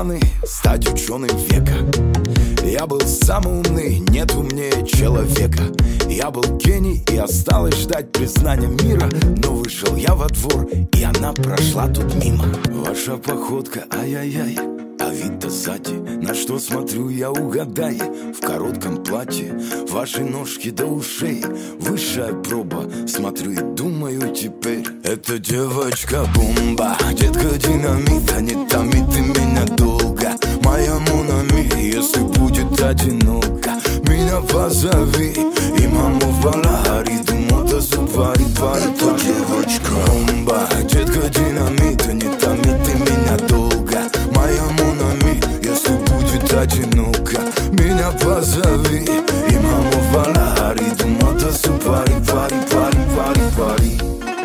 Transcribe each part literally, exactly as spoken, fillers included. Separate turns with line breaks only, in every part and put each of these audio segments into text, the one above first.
планы стать ученым века. Я был самый умный, нет умнее человека. Я был гений, и осталось ждать признания мира. Но вышел я во двор, и она прошла тут мимо. Ваша походка, ай-яй-яй, а вид-то сзади. На что смотрю я, угадай. В коротком платье, ваши ножки до ушей. Высшая проба, смотрю и думаю теперь: эта девочка бомба, детка динамит, а не томит ты меня долго. Моя Монами, если будет одиноко, меня позови. И маму в Балагари, думаю, супари, пари, пари. Девочка бомба, детка динамит, а не томит ты меня долго. Моя Монами, если будет одиноко, меня позови. И маму в Балагари, думаю, супари, пари, пари, пари, пари.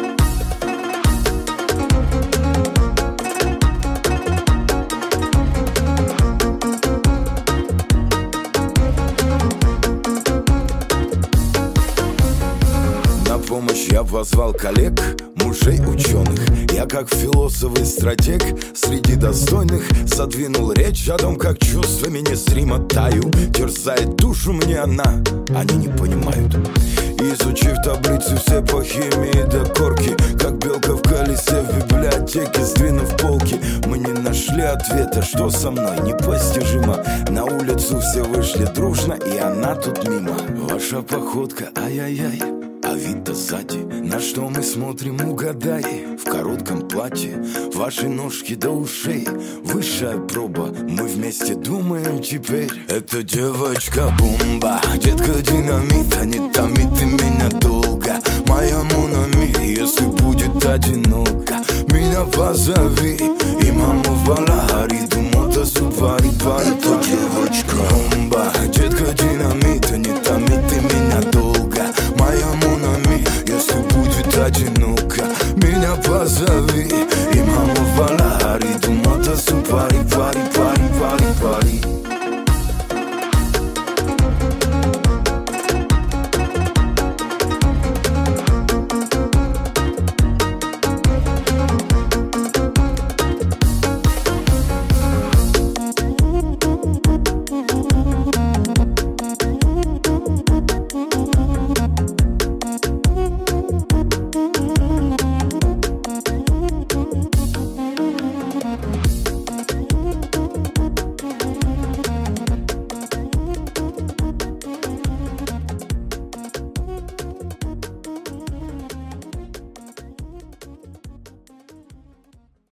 Помощь я позвал коллег, мужей ученых. Я как философ и стратег среди достойных задвинул речь о том, как чувствами незримо таю. Терзает душу мне она, они не понимают. Изучив таблицу все по химии до корки, как белка в колесе в библиотеке, сдвинув полки, мы не нашли ответа, что со мной непостижимо. На улицу все вышли дружно, и она тут мимо. Ваша походка, ай-яй-яй, а вид-то сзади. На что мы смотрим, угадай. В коротком платье, ваши ножки до ушей. Высшая проба, мы вместе думаем теперь: эта девочка бомба, детка динамит, а не томит ты меня долго. Моя Монами, если будет одиноко, меня позови. И маму в Балагари, думаю, супари, пари, пари. Девочка бомба, детка динамит, а не томит ты меня долго. Моя Монами, если будет одиноко, меня позови.